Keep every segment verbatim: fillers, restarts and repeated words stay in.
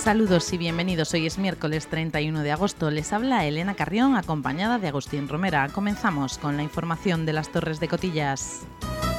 Saludos y bienvenidos. Hoy es miércoles treinta y uno de agosto. Les habla Elena Carrión, acompañada de Agustín Romera. Comenzamos con la información de las Torres de Cotillas.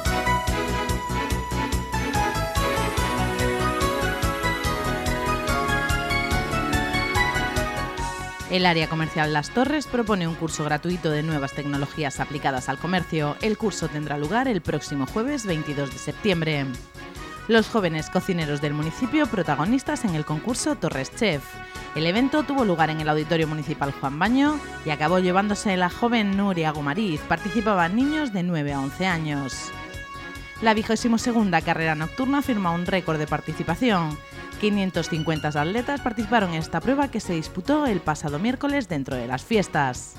El área comercial Las Torres propone un curso gratuito de nuevas tecnologías aplicadas al comercio. El curso tendrá lugar el próximo jueves veintidós de septiembre. Los jóvenes cocineros del municipio protagonistas en el concurso Torres Chef. El evento tuvo lugar en el Auditorio Municipal Juan Baño y acabó llevándose la joven Nuria Gomariz. Participaban niños de nueve a once años. La vigésima segunda carrera nocturna firma un récord de participación. quinientos cincuenta atletas participaron en esta prueba que se disputó el pasado miércoles dentro de las fiestas.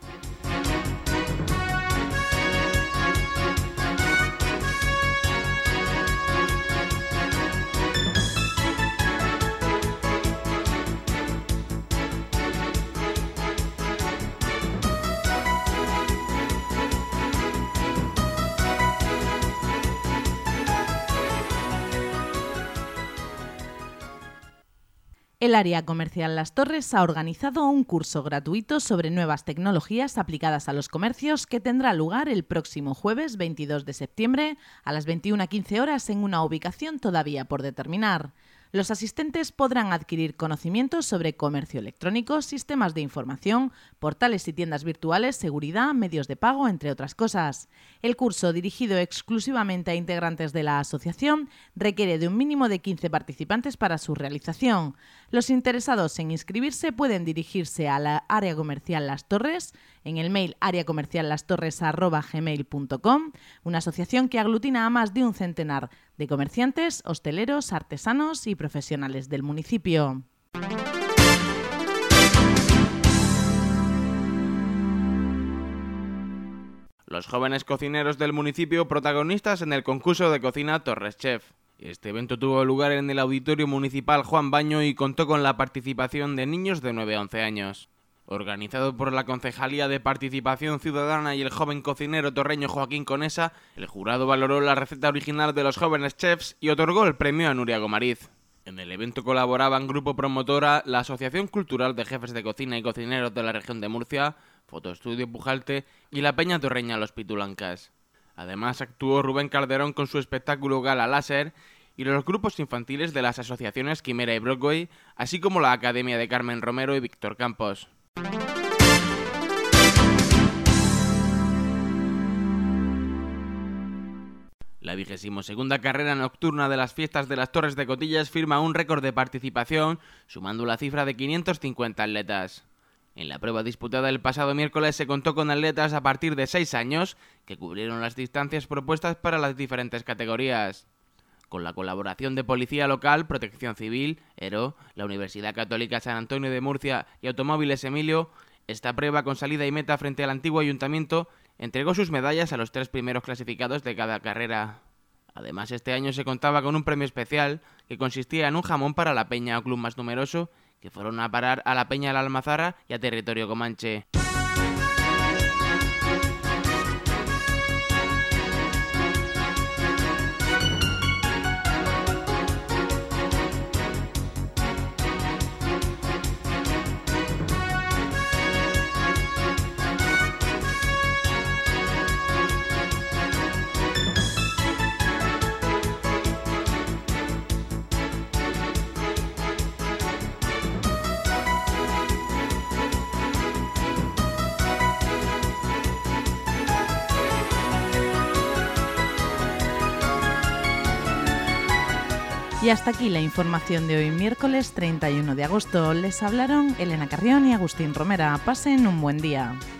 El área comercial Las Torres ha organizado un curso gratuito sobre nuevas tecnologías aplicadas a los comercios que tendrá lugar el próximo jueves veintidós de septiembre a las veintiuna quince horas en una ubicación todavía por determinar. Los asistentes podrán adquirir conocimientos sobre comercio electrónico, sistemas de información, portales y tiendas virtuales, seguridad, medios de pago, entre otras cosas. El curso, dirigido exclusivamente a integrantes de la asociación, requiere de un mínimo de quince participantes para su realización. Los interesados en inscribirse pueden dirigirse a la área comercial Las Torres en el mail areacomerciallastorres arroba gmail punto com, una asociación que aglutina a más de un centenar de comerciantes, hosteleros, artesanos y profesionales del municipio. Los jóvenes cocineros del municipio protagonistas en el concurso de cocina Torres Chef. Este evento tuvo lugar en el Auditorio Municipal Juan Baño y contó con la participación de niños de nueve a once años. Organizado por la Concejalía de Participación Ciudadana y el joven cocinero torreño Joaquín Conesa, el jurado valoró la receta original de los jóvenes chefs y otorgó el premio a Nuria Gomariz. En el evento colaboraban Grupo Promotora, la Asociación Cultural de Jefes de Cocina y Cocineros de la Región de Murcia, Fotoestudio Pujalte y la Peña Torreña Los Pitulancas. Además actuó Rubén Calderón con su espectáculo Gala Láser y los grupos infantiles de las asociaciones Quimera y Broadway, así como la Academia de Carmen Romero y Víctor Campos. La vigésima segunda carrera nocturna de las fiestas de las Torres de Cotillas firma un récord de participación, sumando la cifra de quinientos cincuenta atletas. En la prueba disputada el pasado miércoles se contó con atletas a partir de seis años que cubrieron las distancias propuestas para las diferentes categorías. Con la colaboración de Policía Local, Protección Civil, ERO, la Universidad Católica San Antonio de Murcia y Automóviles Emilio, esta prueba con salida y meta frente al antiguo ayuntamiento entregó sus medallas a los tres primeros clasificados de cada carrera. Además, este año se contaba con un premio especial que consistía en un jamón para la peña o club más numeroso, que fueron a parar a la Peña de la Almazara y a Territorio Comanche. Y hasta aquí la información de hoy, miércoles treinta y uno de agosto. Les hablaron Elena Carrión y Agustín Romera. Pasen un buen día.